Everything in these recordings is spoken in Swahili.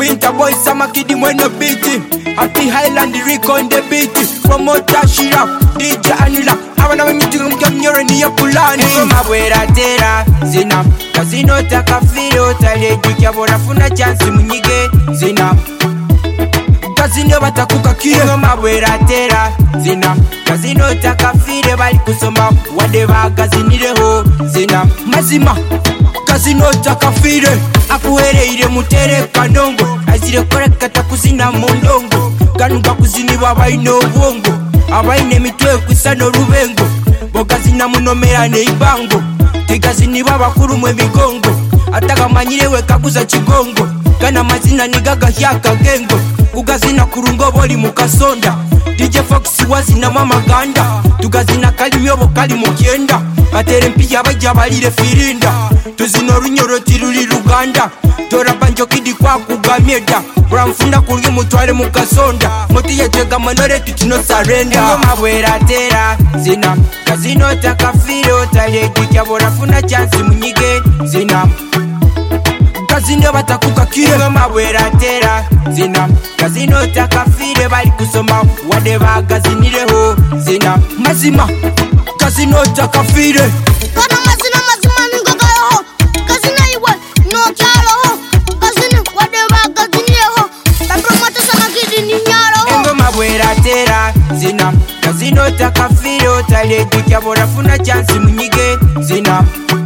Winter boy, summer kid, when no beating. Happy Highland, Rico on the beat. Promoter, she rap, DJ Anila. I wanna meet you, come here and you're pulling. Ngoma bwera tera, zina. Kazino takafiri, utaleji kia bora funa chance munyige, zina. Kazino batakuka kire. Ngoma bwera tera, zina. Kazino takafiri, bali kusoma, wadeva kazinireho, zina. Mazima. Kazino takafire akuhereire mutere kanongo azire koreka takuzina mondongo kanuka kuzini babaine obwongo abaine mitwe kwisano rubengo bogazina munomera ne ibango tigazini babakuru mwe migongo atakamanyire kaguza kigongo kana mazina nigaga hyaka gengo kugazina kurungo boli mukasonda DJ Fox wazina mama ganda tugazina kali myobo kali mukyenda batere mpija bajja balire firinda tuzino runyoro tiruli Ruganda tora banjo kidi kwa kugameda bramfunda kulge mutwale mukasonda moti yetega manore tutino surrender ngoma bwera tera zina kazino takafire otaleji kyabora funa chance munyige zina kazino batakuka kire ngoma bwera tera zina kazino takafire bali kusoma wadeva gazinireho zina mazima kazino takafire kana mazina ningogaho kazina iwe no kyalo kazina wadeva gazinireho bapromote sana kidi ni nyaro ngoma bwera tera zina kazino takafire otaleji kyabora funa chance munyige zina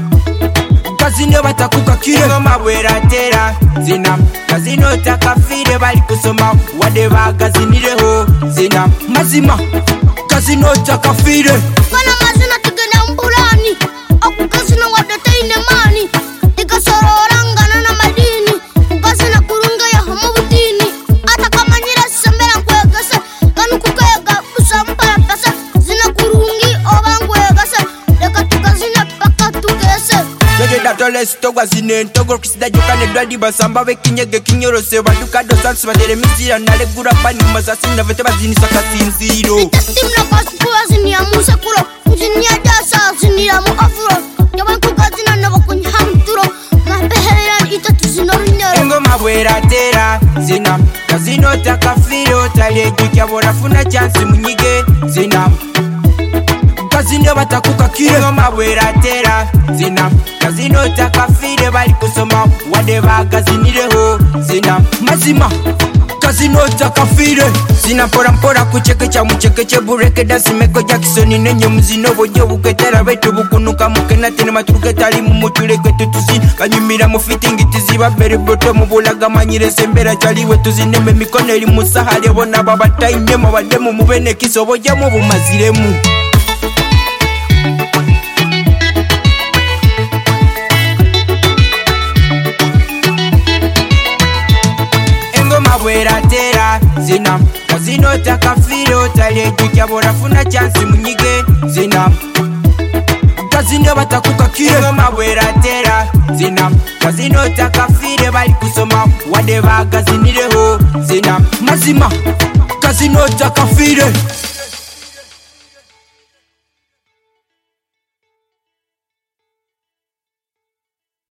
kazino batakuka kire ngoma bwera tera zina kazino takafire bali kusoma wadeva gazinireho zina mazima kazino takafire kana mazina tigena mbulani okukazina wadataine mani ikasororangana na madini ukazina kurunga ya hamubutini atakamanyira sembera kwegase kanu kukega usampara pesa zina kurungi obangwegase leka tukazina paka tukese datole stogwa zine ntogo kisida jokane dwadi basamba bekinyege kinyorose badukado sansi badere mizira nalegura pani masasina vete bazini sakasinziro timna pasipua zini ya musekuro zini ya dasa zini ya muafuro yaban kukazina nabakunyi hamturo mabeheran itatu zino rinyoro ngoma bwera tera zina kazino takafire otaleji kyabora funa chance munyige zina kazino batakuka kire ngoma bwera tera zina kazino takafire bali kusoma wadeva gazinireho zina mazima kazino takafire zina mpora kuchekecha muchekeche bureke dasi meko Jackson nenye mzino bojo buketera betu bukunuka mukena tene maturuke tali mumutule kwetu tuzi kanyumira mufitingi tiziba bere boto mubulaga manyire sembera chaliwe tuzineme mikono eri musahali bona baba taine mu bademu mubene kisoboja mu bumaziremu bwera tera zina kazino takafire otaleji kyabora funa chance munyige zina kazino batakuka kire ngoma bwera tera zina kazino takafire bali kusoma wadeva gazinireho zina mazima kazino takafire